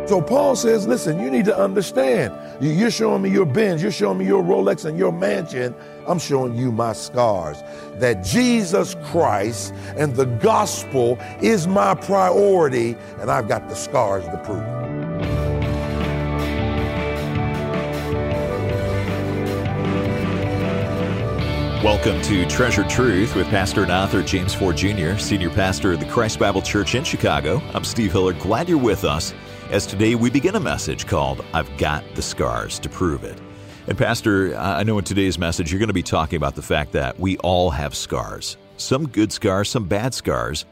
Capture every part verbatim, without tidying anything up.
So Paul says, listen, you need to understand. You- You're showing me your Benz, you're showing me your Rolex and your mansion. I'm showing you my scars. That Jesus Christ and the gospel is my priority, and I've got the scars to prove it. Welcome to Treasured Truth with Pastor and author James Ford Junior, Senior Pastor of the Christ Bible Church in Chicago. I'm Steve Hillard. Glad you're with us as today we begin a message called, I've Got the Scars to Prove It. And Pastor, I know in today's message you're going to be talking about the fact that we all have scars. Some good scars, some bad scars.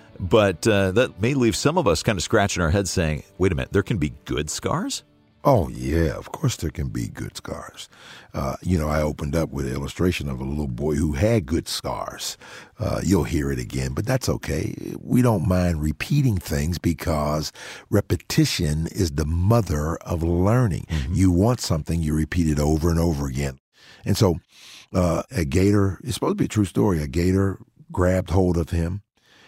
But uh, that may leave some of us kind of scratching our heads saying, wait a minute, there can be good scars? Oh, yeah, of course there can be good scars. Uh, you know, I opened up with an illustration of a little boy who had good scars. Uh, you'll hear it again, but that's okay. We don't mind repeating things because repetition is the mother of learning. Mm-hmm. You want something, you repeat it over and over again. And so uh, a gator, it's supposed to be a true story, a gator grabbed hold of him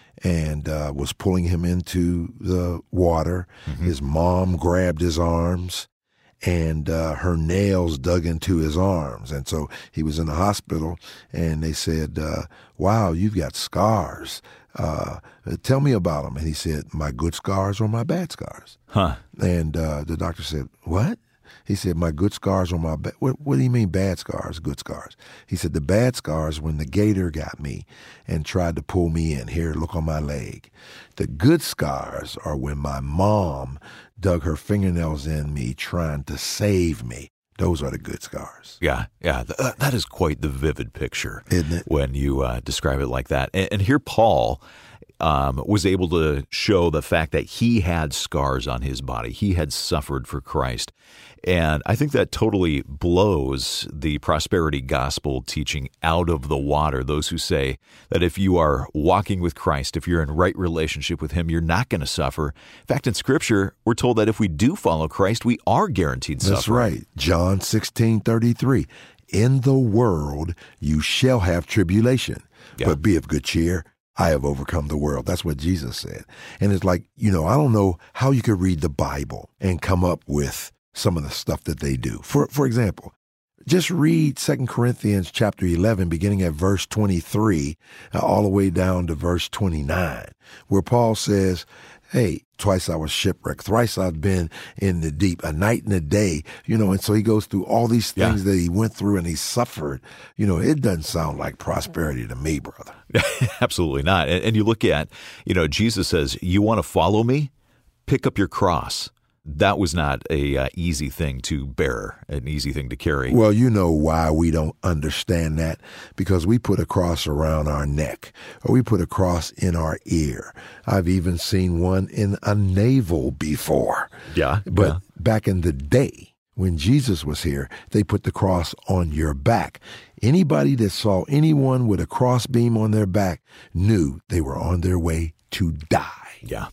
and uh, was pulling him into the water. Mm-hmm. His mom grabbed his arms, and uh, her nails dug into his arms. And so he was in the hospital, and they said, uh, wow, you've got scars. Uh, tell me about them. And he said, my good scars or my bad scars? Huh. And uh, the doctor said, what? He said, my good scars or my bad. What, what do you mean bad scars, good scars? He said, the bad scars when the gator got me and tried to pull me in. Here, look on my leg. The good scars are when my mom dug her fingernails in me trying to save me. Those are the good scars. Yeah, yeah, th- that is quite the vivid picture, isn't it? When you uh, describe it like that. And, and here Paul um, was able to show the fact that he had scars on his body. He had suffered for Christ. And I think that totally blows the prosperity gospel teaching out of the water. Those who say that if you are walking with Christ, if you're in right relationship with Him, you're not going to suffer. In fact, in Scripture, we're told that if we do follow Christ, we are guaranteed suffering. That's right. John sixteen thirty-three. In the world you shall have tribulation, yeah. but be of good cheer. I have overcome the world. That's what Jesus said. And it's like, you know, I don't know how you could read the Bible and come up with some of the stuff that they do. For for example, just read Second Corinthians chapter eleven, beginning at verse twenty-three, uh, all the way down to verse twenty-nine, where Paul says, hey, twice I was shipwrecked, thrice I've been in the deep, a night and a day, you know, and so he goes through all these things yeah. that he went through and he suffered. You know, it doesn't sound like prosperity to me, brother. Absolutely not. And, and you look at, you know, Jesus says, you want to follow me? Pick up your cross. That was not a uh, easy thing to bear, an easy thing to carry. Well, you know why we don't understand that? Because we put a cross around our neck, or we put a cross in our ear. I've even seen one in a navel before. Yeah. But yeah. back in the day, when Jesus was here, they put the cross on your back. Anybody that saw anyone with a cross beam on their back knew they were on their way to die. Yeah.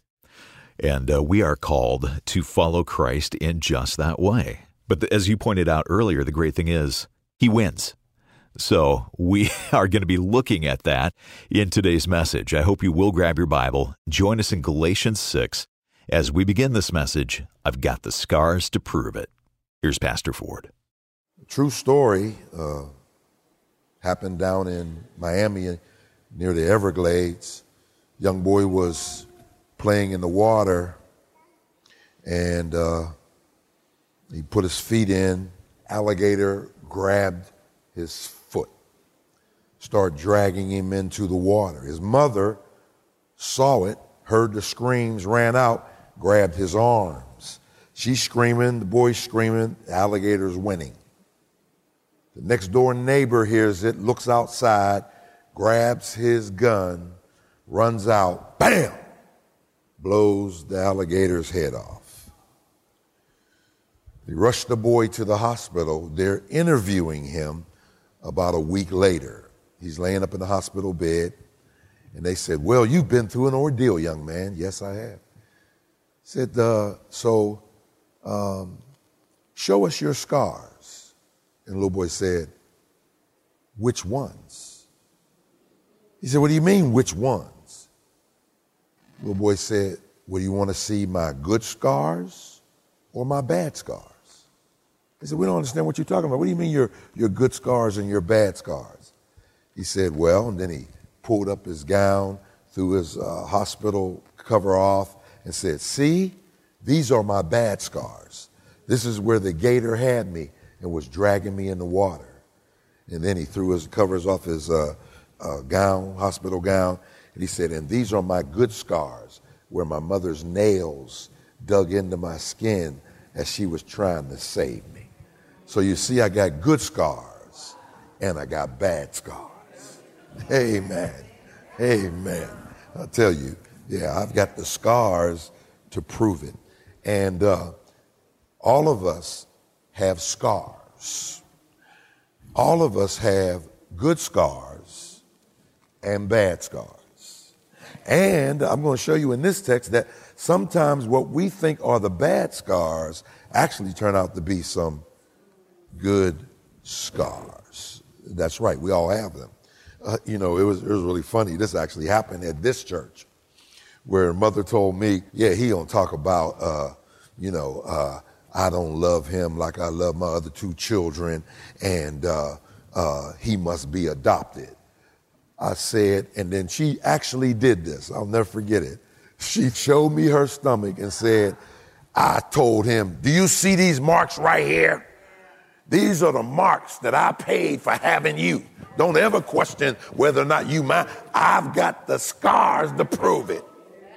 And uh, we are called to follow Christ in just that way. But the, as you pointed out earlier, the great thing is He wins. So we are going to be looking at that in today's message. I hope you will grab your Bible. Join us in Galatians six as we begin this message. I've got the scars to prove it. Here's Pastor Ford. True story uh, happened down in Miami near the Everglades. Young boy was playing in the water, and uh, he put his feet in. Alligator grabbed his foot, started dragging him into the water. His mother saw it, heard the screams, ran out, grabbed his arms. She's screaming, the boy's screaming, the alligator's winning. The next door neighbor hears it, looks outside, grabs his gun, runs out, bam! Blows the alligator's head off. They rushed the boy to the hospital. They're interviewing him about a week later. He's laying up in the hospital bed, and they said, well, you've been through an ordeal, young man. Yes, I have. Said, uh, so um, show us your scars. And the little boy said, which ones? He said, what do you mean, which ones? Little boy said, well, you want to see my good scars or my bad scars? He said, we don't understand what you're talking about. What do you mean your, your good scars and your bad scars? He said, well, and then he pulled up his gown, threw his uh, hospital cover off, and said, see, these are my bad scars. This is where the gator had me and was dragging me in the water. And then he threw his covers off his uh, uh, gown, hospital gown, and he said, and these are my good scars, where my mother's nails dug into my skin as she was trying to save me. So you see, I got good scars and I got bad scars. Amen. Amen. I'll tell you, yeah, I've got the scars to prove it. And uh, all of us have scars. All of us have good scars and bad scars. And I'm going to show you in this text that sometimes what we think are the bad scars actually turn out to be some good scars. That's right, we all have them. Uh, you know, it was it was really funny. This actually happened at this church, where mother told me, yeah, he don't talk about, uh, you know, uh, I don't love him like I love my other two children, and uh, uh, he must be adopted. I said, and then she actually did this. I'll never forget it. She showed me her stomach and said, I told him, do you see these marks right here? These are the marks that I paid for having you. Don't ever question whether or not you mine. I've got the scars to prove it.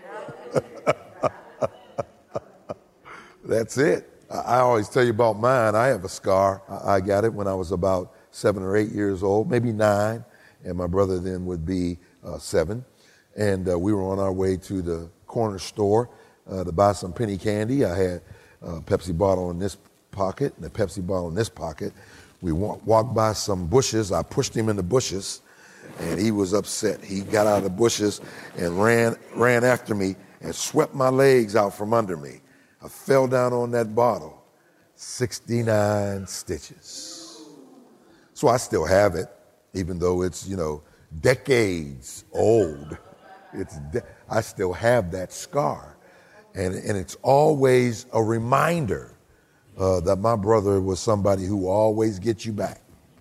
That's it. I always tell you about mine. I have a scar. I got it when I was about seven or eight years old, maybe nine, and my brother then would be uh, seven. And uh, we were on our way to the corner store uh, to buy some penny candy. I had a Pepsi bottle in this pocket and a Pepsi bottle in this pocket. We wa- walked by some bushes. I pushed him in the bushes, and he was upset. He got out of the bushes and ran ran after me and swept my legs out from under me. I fell down on that bottle. sixty-nine stitches. So I still have it, even though it's, you know, decades old. It's de- I still have that scar. And, and it's always a reminder uh, that my brother was somebody who always gets you back.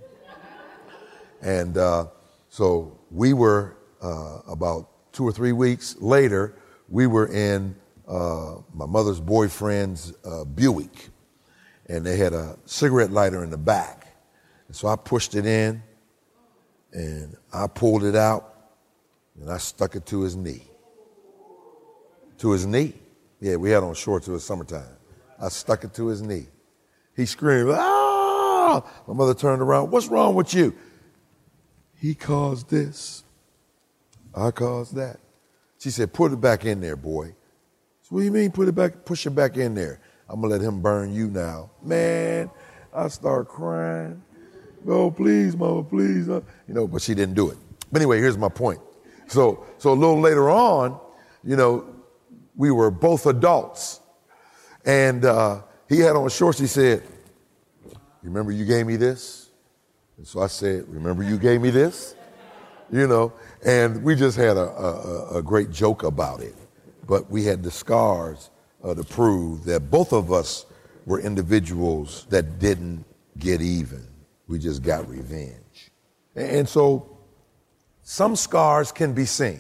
And uh, so we were, uh, about two or three weeks later, we were in uh, my mother's boyfriend's uh, Buick. And they had a cigarette lighter in the back. And so I pushed it in, and I pulled it out, and I stuck it to his knee. To his knee. Yeah, we had on shorts, it was summertime. I stuck it to his knee. He screamed, ah! My mother turned around, what's wrong with you? He caused this. I caused that. She said, put it back in there, boy. So what do you mean put it back, push it back in there? I'm going to let him burn you now. Man, I start crying. No, please, mama, please. You know, but she didn't do it. But anyway, here's my point. So, so a little later on, you know, we were both adults. And uh, he had on shorts. He said, remember you gave me this? And so I said, remember you gave me this? You know, and we just had a, a, a great joke about it. But we had the scars uh, to prove that both of us were individuals that didn't get even. We just got revenge. And so some scars can be seen.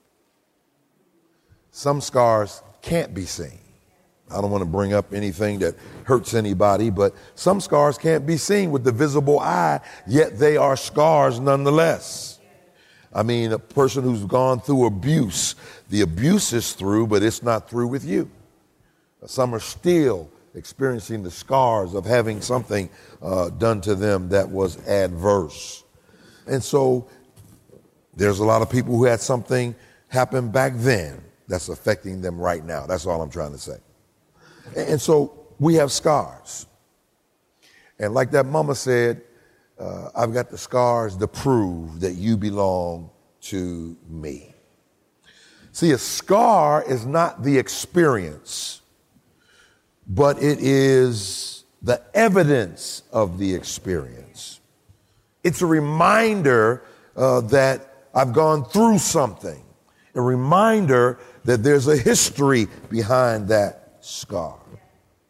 Some scars can't be seen. I don't want to bring up anything that hurts anybody, but some scars can't be seen with the visible eye, yet they are scars nonetheless. I mean, a person who's gone through abuse, the abuse is through, but it's not through with you. Some are still experiencing the scars of having something uh, done to them that was adverse. And so there's a lot of people who had something happen back then that's affecting them right now. That's all I'm trying to say. And so we have scars. And like that mama said, uh, I've got the scars to prove that you belong to me. See, a scar is not the experience, but it is the evidence of the experience. It's a reminder uh, that I've gone through something, a reminder that there's a history behind that scar.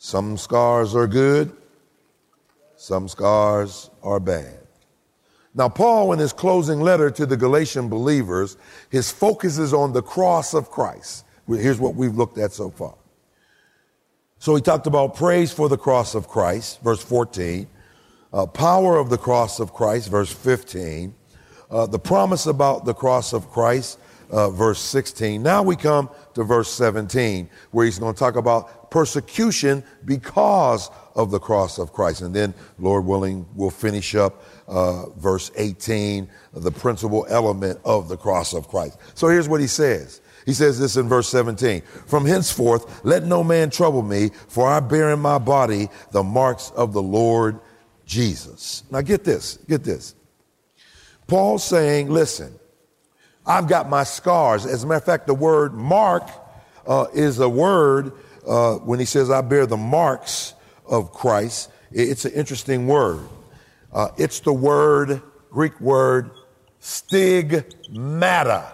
Some scars are good. Some scars are bad. Now, Paul, in his closing letter to the Galatian believers, his focus is on the cross of Christ. Here's what we've looked at so far. So he talked about praise for the cross of Christ, verse fourteen, uh, power of the cross of Christ, verse fifteen, uh, the promise about the cross of Christ, uh, verse sixteen. Now we come to verse seventeen, where he's going to talk about persecution because of the cross of Christ. And then, Lord willing, we'll finish up uh, verse eighteen, the principal element of the cross of Christ. So here's what he says. He says this in verse seventeen. From henceforth, let no man trouble me, for I bear in my body the marks of the Lord Jesus. Now get this, get this. Paul's saying, listen, I've got my scars. As a matter of fact, the word mark uh, is a word uh, when he says I bear the marks of Christ. It's an interesting word. Uh, it's the word, Greek word, stigmata.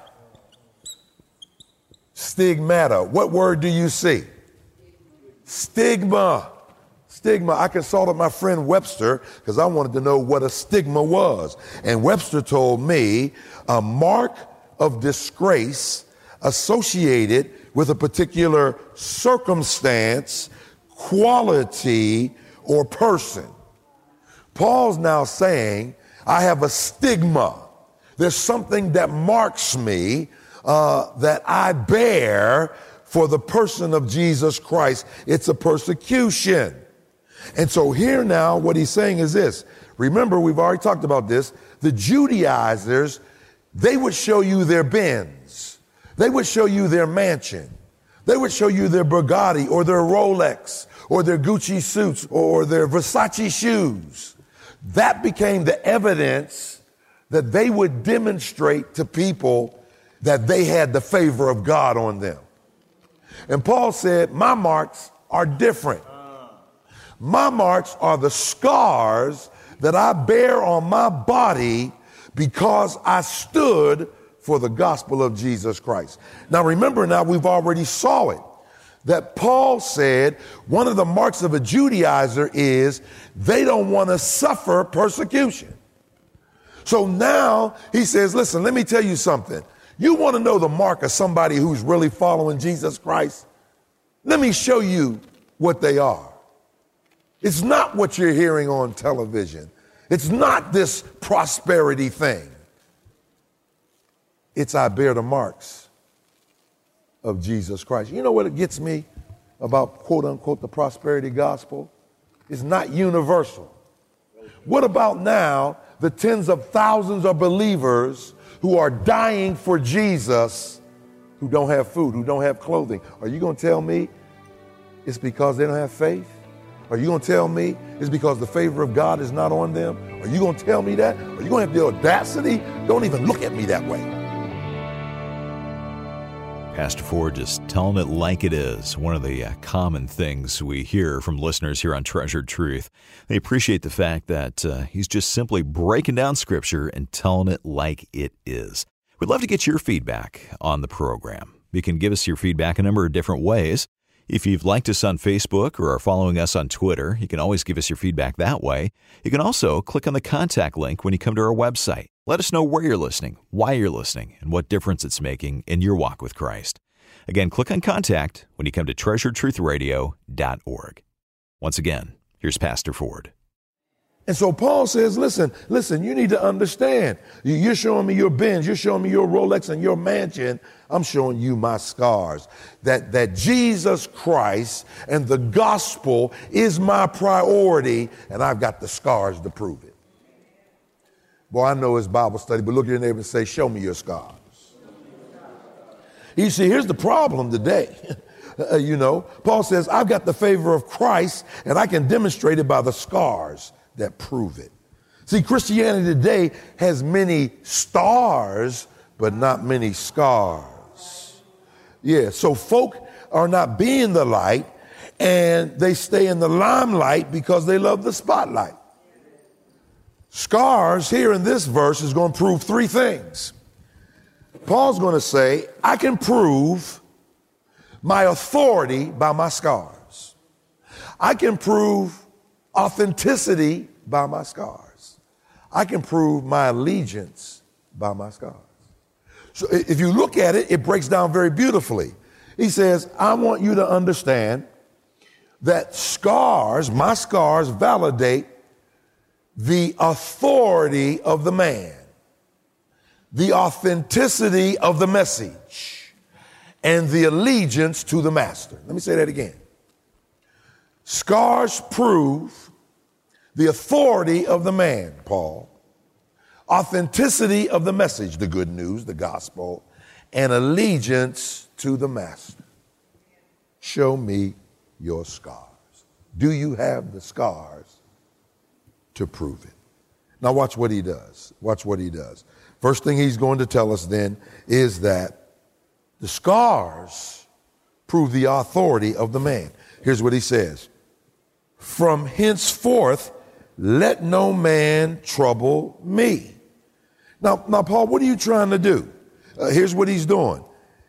Stigmata. What word do you see? Stigma. Stigma. I consulted my friend Webster because I wanted to know what a stigma was. And Webster told me a mark of disgrace associated with a particular circumstance, quality, or person. Paul's now saying, I have a stigma. There's something that marks me uh, that I bear for the person of Jesus Christ. It's a persecution. And so here now, what he's saying is this. Remember, we've already talked about this. The Judaizers, they would show you their Benz. They would show you their mansion. They would show you their Bugatti or their Rolex or their Gucci suits or their Versace shoes. That became the evidence that they would demonstrate to people that they had the favor of God on them. And Paul said, my marks are different. My marks are the scars that I bear on my body because I stood for the gospel of Jesus Christ. Now remember now, we've already saw it, that Paul said one of the marks of a Judaizer is they don't want to suffer persecution. So now he says, listen, let me tell you something. You want to know the mark of somebody who's really following Jesus Christ? Let me show you what they are. It's not what you're hearing on television. It's not this prosperity thing. It's I bear the marks of Jesus Christ. You know what it gets me about quote unquote the prosperity gospel? It's not universal. What about now the tens of thousands of believers who are dying for Jesus, who don't have food, who don't have clothing? Are you going to tell me it's because they don't have faith? Are you going to tell me it's because the favor of God is not on them? Are you going to tell me that? Are you going to have the audacity? Don't even look at me that way. Pastor Ford just telling it like it is. One of the uh, common things we hear from listeners here on Treasured Truth. They appreciate the fact that uh, he's just simply breaking down Scripture and telling it like it is. We'd love to get your feedback on the program. You can give us your feedback a number of different ways. If you've liked us on Facebook or are following us on Twitter, you can always give us your feedback that way. You can also click on the contact link when you come to our website. Let us know where you're listening, why you're listening, and what difference it's making in your walk with Christ. Again, click on contact when you come to treasured truth radio dot org. Once again, here's Pastor Ford. And so Paul says, listen, listen, you need to understand. You're showing me your Benz, you're showing me your Rolex and your mansion. I'm showing you my scars. That, that Jesus Christ and the gospel is my priority, and I've got the scars to prove it. Boy, I know it's Bible study, but look at your neighbor and say, show me your scars. You see, here's the problem today. uh, you know, Paul says, I've got the favor of Christ, and I can demonstrate it by the scars that prove it. See, Christianity today has many stars, but not many scars. Yeah, so folk are not being the light, and they stay in the limelight because they love the spotlight. Scars here in this verse is going to prove three things. Paul's going to say, I can prove my authority by my scars. I can prove authenticity by my scars. I can prove my allegiance by my scars. So if you look at it, it breaks down very beautifully. He says, I want you to understand that scars, my scars, validate the authority of the man, the authenticity of the message, and the allegiance to the master. Let me say that again. Scars prove the authority of the man, Paul, authenticity of the message, the good news, the gospel, and allegiance to the master. Show me your scars. Do you have the scars to prove it? Now watch what he does. Watch what he does. First thing he's going to tell us then is that the scars prove the authority of the man. Here's what he says. From henceforth, let no man trouble me. Now, now, Paul, what are you trying to do? Uh, here's what he's doing.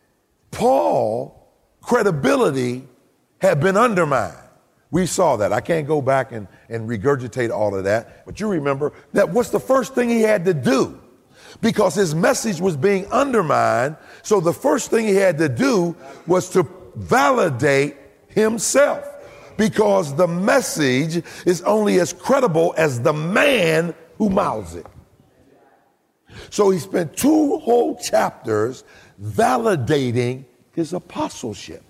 Paul, credibility had been undermined. We saw that. I can't go back and, and regurgitate all of that. But you remember that what's the first thing he had to do? Because his message was being undermined. So the first thing he had to do was to validate himself. Because the message is only as credible as the man who mouths it. So he spent two whole chapters validating his apostleship.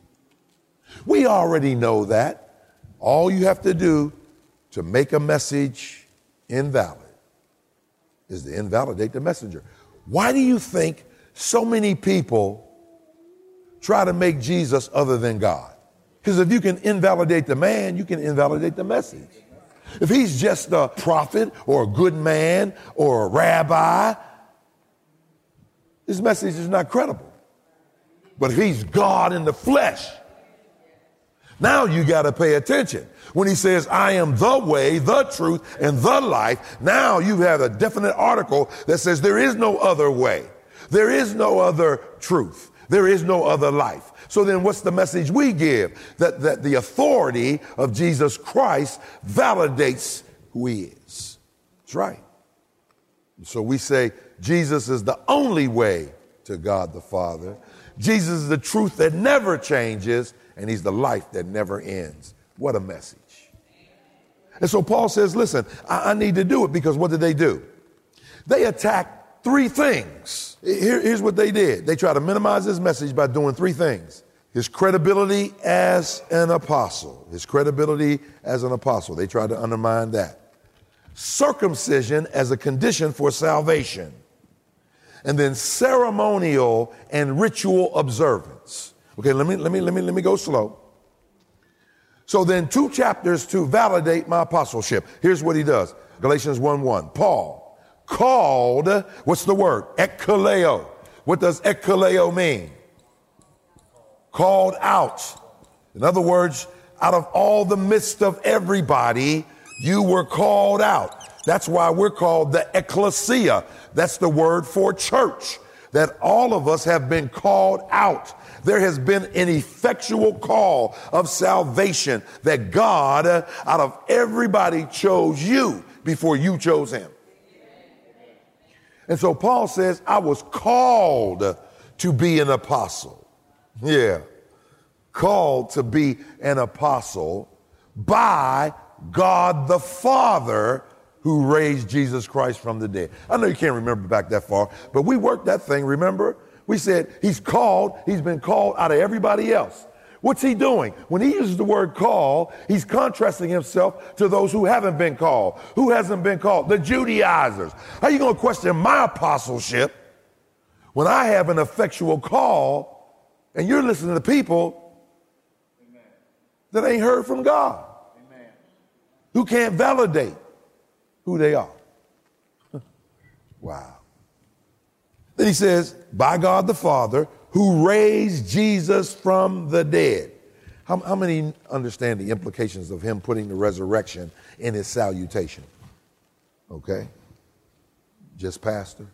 We already know that. All you have to do to make a message invalid is to invalidate the messenger. Why do you think so many people try to make Jesus other than God? Because if you can invalidate the man, you can invalidate the message. If he's just a prophet or a good man or a rabbi, his message is not credible. But if he's God in the flesh, now you got to pay attention. When he says, I am the way, the truth, and the life, now you have a definite article that says there is no other way. There is no other truth. There is no other life. So then what's the message we give? That, that the authority of Jesus Christ validates who he is. That's right. So we say Jesus is the only way to God the Father. Jesus is the truth that never changes, and he's the life that never ends. What a message. And so Paul says, listen, I, I need to do it because what did they do? They attacked three things. Here, here's what they did. They tried to minimize his message by doing three things. His credibility as an apostle. His credibility as an apostle. They tried to undermine that. Circumcision as a condition for salvation. And then ceremonial and ritual observance. Okay, let me let me let me let me go slow. So then two chapters to validate my apostleship. Here's what he does. Galatians one one. Paul, called, what's the word? Ekkaleo. What does ekkaleo mean? Called out. In other words, out of all the midst of everybody, you were called out. That's why we're called the ecclesia. That's the word for church. That all of us have been called out. There has been an effectual call of salvation that God, uh, out of everybody, chose you before you chose him. And so Paul says, I was called to be an apostle. Yeah. Called to be an apostle by God the Father who raised Jesus Christ from the dead. I know you can't remember back that far, but we worked that thing, remember? We said he's called, he's been called out of everybody else. What's he doing? When he uses the word call, he's contrasting himself to those who haven't been called. Who hasn't been called? The Judaizers. How are you going to question my apostleship when I have an effectual call and you're listening to people Amen. That ain't heard from God, Amen. Who can't validate who they are? Wow. Then he says, by God the Father, who raised Jesus from the dead. How, how many understand the implications of him putting the resurrection in his salutation? Okay. Just pastor?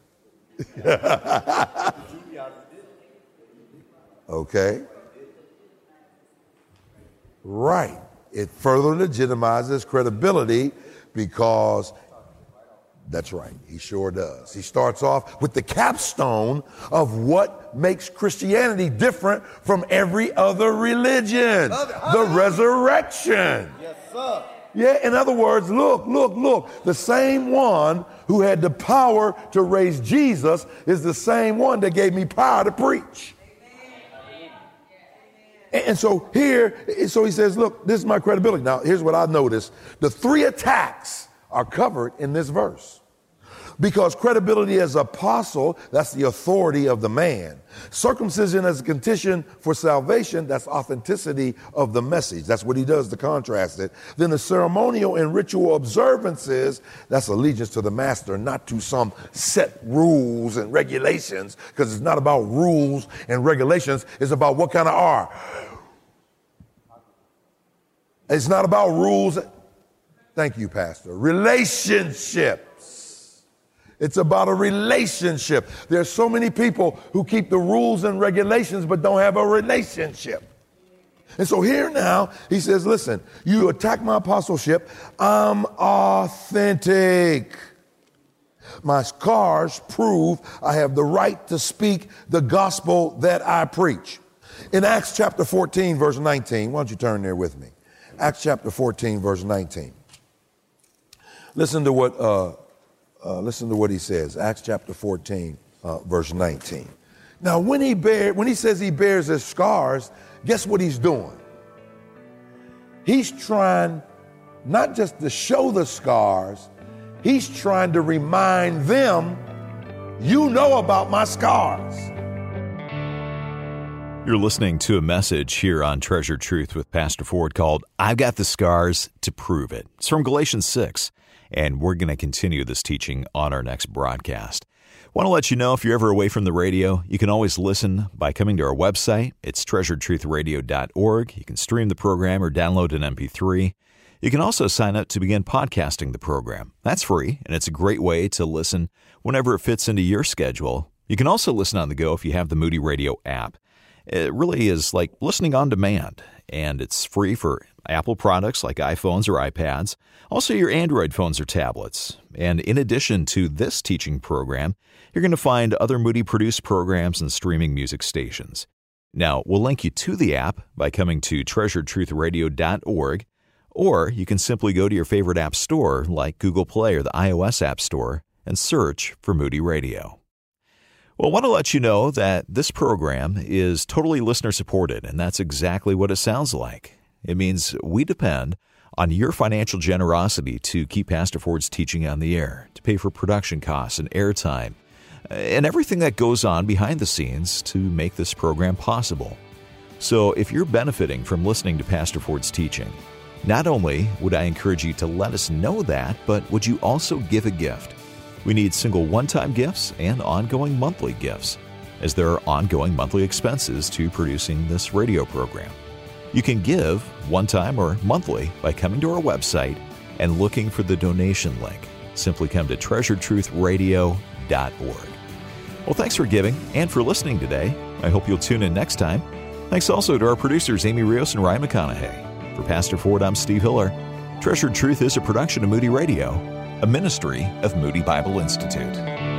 Okay. Right. It further legitimizes credibility because that's right, he sure does. He starts off with the capstone of what makes Christianity different from every other religion, the resurrection. Yes, sir. Yeah, in other words, look, look, look. The same one who had the power to raise Jesus is the same one that gave me power to preach. And so here, so he says, look, this is my credibility. Now, here's what I noticed. The three attacks are covered in this verse. Because credibility as apostle, that's the authority of the man. Circumcision as a condition for salvation, that's authenticity of the message. That's what he does to contrast it. Then the ceremonial and ritual observances, that's allegiance to the master, not to some set rules and regulations, because it's not about rules and regulations. It's about what kind of are. It's not about rules. Thank you, Pastor. Relationship. It's about a relationship. There's so many people who keep the rules and regulations but don't have a relationship. And so here now, he says, listen, you attack my apostleship. I'm authentic. My scars prove I have the right to speak the gospel that I preach. In Acts chapter fourteen, verse nineteen, why don't you turn there with me? Acts chapter fourteen, verse nineteen. Listen to what... Uh, Uh, listen to what he says, Acts chapter fourteen, uh, verse nineteen. Now, when he bear, when he says he bears his scars, guess what he's doing? He's trying not just to show the scars, he's trying to remind them, you know about my scars. You're listening to a message here on Treasured Truth with Pastor Ford called, I've Got the Scars to Prove It. It's from Galatians six. And we're going to continue this teaching on our next broadcast. Want to let you know, if you're ever away from the radio, you can always listen by coming to our website. It's treasured truth radio dot org. You can stream the program or download an M P three. You can also sign up to begin podcasting the program. That's free, and it's a great way to listen whenever it fits into your schedule. You can also listen on the go if you have the Moody Radio app. It really is like listening on demand, and it's free for Apple products like iPhones or iPads, also your Android phones or tablets. And in addition to this teaching program, you're going to find other Moody-produced programs and streaming music stations. Now, we'll link you to the app by coming to treasured truth radio dot org, or you can simply go to your favorite app store like Google Play or the iOS App Store and search for Moody Radio. Well, I want to let you know that this program is totally listener-supported, and that's exactly what it sounds like. It means we depend on your financial generosity to keep Pastor Ford's teaching on the air, to pay for production costs and airtime, and everything that goes on behind the scenes to make this program possible. So if you're benefiting from listening to Pastor Ford's teaching, not only would I encourage you to let us know that, but would you also give a gift? We need single one-time gifts and ongoing monthly gifts, as there are ongoing monthly expenses to producing this radio program. You can give one-time or monthly by coming to our website and looking for the donation link. Simply come to treasured truth radio dot org. Well, thanks for giving and for listening today. I hope you'll tune in next time. Thanks also to our producers, Amy Rios and Ryan McConaughey. For Pastor Ford, I'm Steve Hiller. Treasured Truth is a production of Moody Radio, a ministry of Moody Bible Institute.